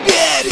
теперь.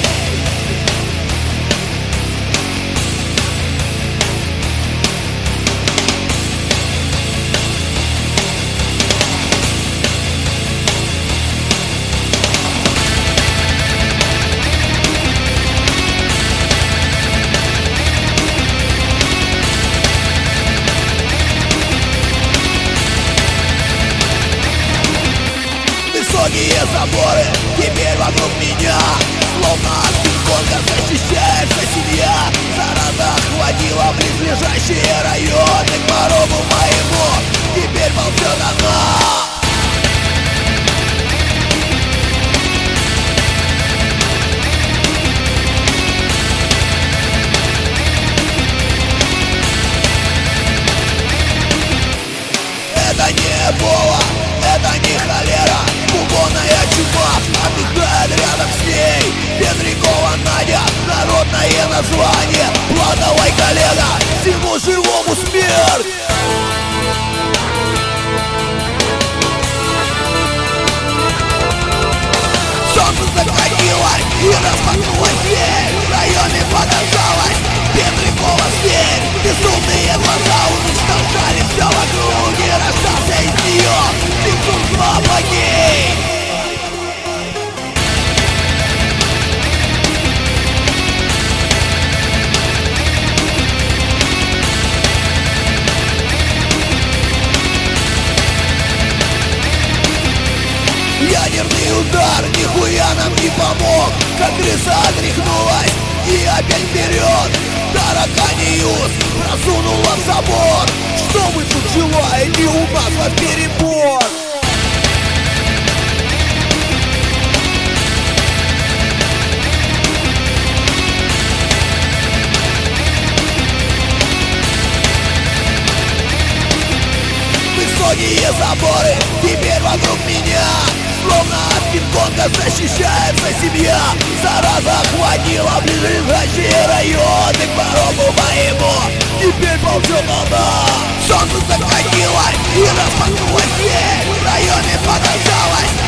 Высокие заборы теперь вокруг меня, словно от пинг-понга защищается семья. Зараза охватила близлежащие районы, к порогу моему теперь ползет она. Это не Эбола, это не холера, бубонная чума отдыхает рядом с ней. Петрикова Надя, народное название. Платовой коллега, всему живому смерть. Солнце закатилось и распахнулась дверь, в районе показалась Петрикова зверь. Безумные глаза уничтожали все вокруг, и рождался из нее безумство богинь. Ядерный удар нихуя нам не помог, как крыса отряхнулась и опять вперед. Тараканиус просунула в забор. Что вы тут желаете, у нас вперебор? Высокие заборы теперь вокруг меня, словно от пинг-понга защищается семья. Зараза охватила близлежащие районы, к порогу моему теперь ползет она. Солнце закатилось и распахнулась дверь, в районе показалась